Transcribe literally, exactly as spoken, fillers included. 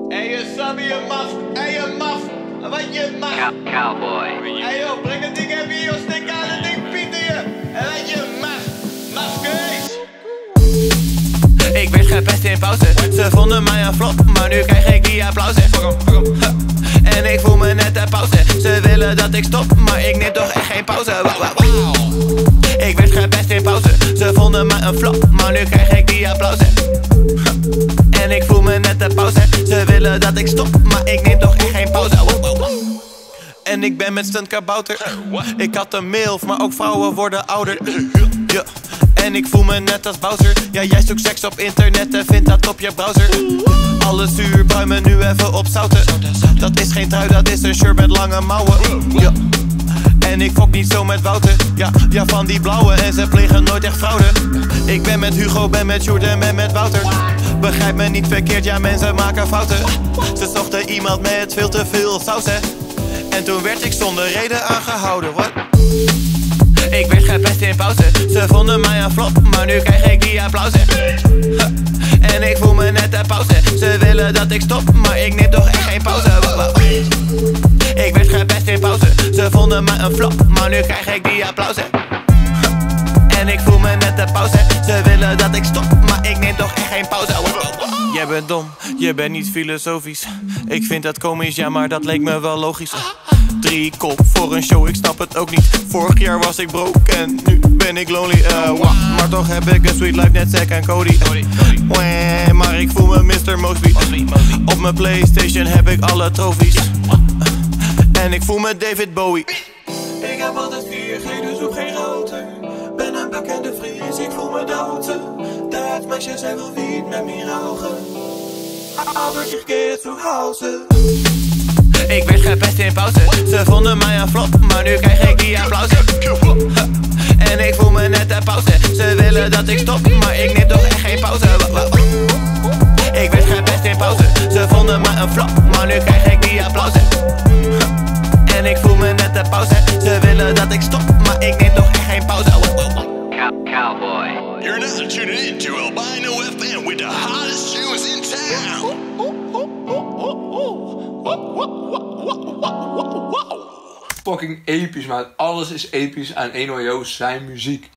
Hey, je Sammy, je maf. Hey, je maf. Wat je maf. Cow cowboy. Hey, joh, breng het ding even hier, joh. Stik aan het ding, Pieter je. En wat je maf. Mafkees. Ik werd gepest in pauze. Ze vonden mij een flop, maar nu krijg ik die applausen. En ik voel me net de pauze. Ze willen dat ik stop, maar ik neem toch echt geen pauze. Wow, wow, wow. Ik werd gepest in pauze. Ze vonden mij een flop, maar nu krijg ik die applausen. En ik voel me net de pauze. Ze willen dat ik stop, maar ik neem toch echt geen pauze. Wow, wow, wow. En ik ben met stunt kabouter. Ik had een milf, maar ook vrouwen worden ouder. Ja. En ik voel me net als Bowser. Ja, jij zoekt seks op internet en vindt dat op je browser. Alles zuur, bruin me nu even op zouten. Dat is geen trui, dat is een shirt met lange mouwen. Ja. En ik fok niet zo met Wouter. Ja, ja, van die blauwe en ze plegen nooit echt fraude. Ik ben met Hugo, ben met Sjoerd en ben met Wouter. Begrijp me niet verkeerd, ja, mensen maken fouten. Ze zochten iemand met veel te veel saus, hè. En toen werd ik zonder reden aangehouden, what? Ik werd gepest in pauze. Ze vonden mij een flop, maar nu krijg ik die applausen. En ik voel me net de pauze. Ze willen dat ik stop, maar ik neem toch echt geen pauze. Ik werd gepest in pauze. Ze vonden mij een flop, maar nu krijg ik die applausen. En ik voel me net de pauze. Ze willen dat ik stop, maar ik neem toch echt geen pauze. Jij bent dom, je bent niet filosofisch. Ik vind dat komisch, ja, maar dat leek me wel logisch. Drie kop voor een show, ik snap het ook niet. Vorig jaar was ik broke en nu ben ik lonely. uh, wow. Maar toch heb ik een sweet life, net Zack en Cody. Wee, maar ik voel me mister Mosby. Op mijn PlayStation heb ik alle trofies. En ik voel me David Bowie. Ik heb altijd vier G, dus hoef geen router. Ben een bekende Fries, ik voel me douten. Duits meisjes zijn wel wiet met me rauchen. Aber ich gehe zu Hause. Ik werd gepest in pauze. Ze vonden mij een flop, maar nu krijg ik die applausen. En ik voel me net de pauze. Ze willen dat ik stop, maar ik neem toch echt geen pauze. Ik werd gepest in pauze. Ze vonden mij een flop, maar nu krijg ik die applausen. En ik voel me net de pauze. Ze willen dat ik stop, maar ik neem toch echt geen pauze. Cow cowboy. You're now tuning in to Albino F M with the hottest tunes in town. Fucking episch, man. Alles is episch aan Eno Joost zijn muziek.